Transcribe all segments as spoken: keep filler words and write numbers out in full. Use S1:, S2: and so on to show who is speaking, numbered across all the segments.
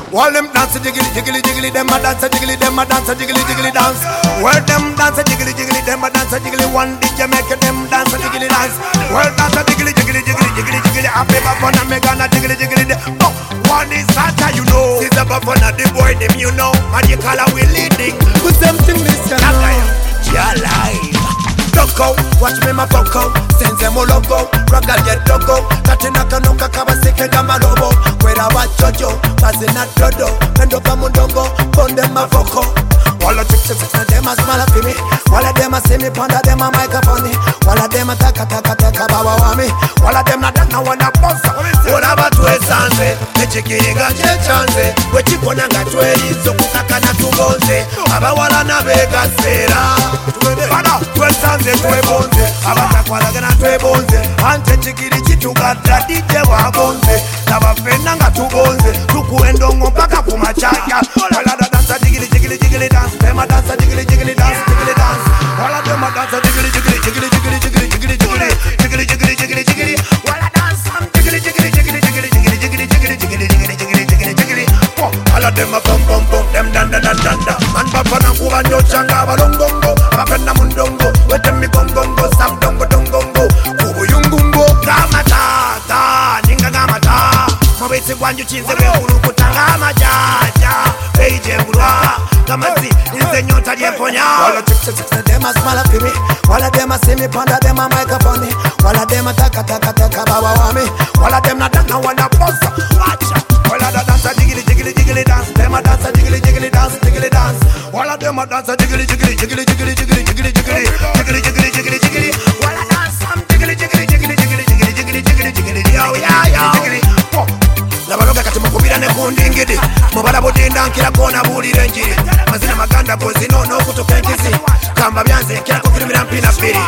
S1: All them dance a jiggly jiggly jiggly, them a dance a jiggly, them a dance a jiggly jiggly dance. Well them dance a jiggly jiggly, them a dance a jiggly. One D J make them dance a jiggly dance. Well dance a jiggly jiggly jiggly jiggly jiggly. I play my fun and make a jiggly jiggly. Oh, one is Santa, you know. It's about fun and the boy them you know. And you call we leading. Put something this you know. You're alive. Doko, watch me my coco. Senze mo logo, ragal get doko. Katina kanuka kabasike kama robo. Kwera wachojo, kazi na dodo. Pendo pa mundongo, ponde mavoko. Walla chick chick chick, dem a smile for me. Walla dem a see me panda, dem a microphone me. Walla dem a taka taka taka bawa wami. Walla dem na dana wana bossa. Walla batwe sanze, echikiriga chechanze. Wechipona nga tweli, zokukaka na tubonze. Aba wala na vega sera. Pada, twe sanze twe bonze. Aba takwala gana twe bonze. Ante chikiri chituga D J wa bonze. Naba fena nga tubonze. Tukuendongo mpaka kumachaka. Walla da dansa jigili jigili jigili dance. Dem a dance jiggly jiggly dance, jiggly dance. All of them a dance jiggly jiggly jiggly jiggly jiggly jiggly jiggly jiggly jiggly jiggly jiggly. All a dance some jiggly jiggly jiggly jiggly jiggly jiggly jiggly jiggly jiggly jiggly jiggly jiggly. All of them a bum bum bum, them dan dan dan dan dan. Man papa na kuba nyochanga balongongo, abapenda mundongo, wete mi gongongo, sam dongo dongongo, kubu yungumbo. Gamata ta, ninga gamata. Mawezi wanju chinze weulu kutanga majaja, beije bulwa. Kamazi, inze nyota jeponya. Walla chick chick chick, dem a smile for me. Walla dem a see me panda, dem a microphone me. Walla dem a taka taka taka bawa wami. Walla dem na dana wana bossa. Watcha. Walla da dance a jiggly jiggly jiggly dance. Dem a dance a jiggly jiggly dance, jiggly dance. Walla dem a dance a jiggly jiggly jiggly jiggly jiggly jiggly jiggly jiggly jiggly jiggly jiggly. Walla dance some jiggly jiggly jiggly jiggly jiggly jiggly jiggly jiggly. Yo yeah yo. Jiggly. Nabaloga kati mukubira ne kundingidi. Mubala budinda nkira kona bulira njiri. Mazina maganda bozi no no kutoka enkizi. Kamba byanze nkira kukirimira mpina piri.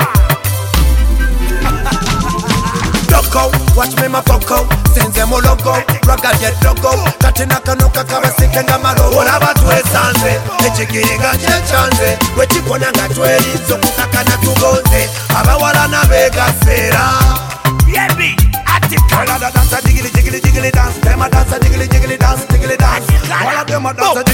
S1: Doko, watch me my coco. Senze mo logo, ragal get dogo. Katina kanuka kabasike nga marobo. Olaba tuwe sanze, echikiriga chechanze. Wechipona nga tweli, zokukaka na tubonze. Abawala na vega sera. Yebi, atika. Wala da dansa jiggly jiggly jiggly dance. Dem a dansa jiggly jiggly dance, jiggly dance. Wala dem a dansa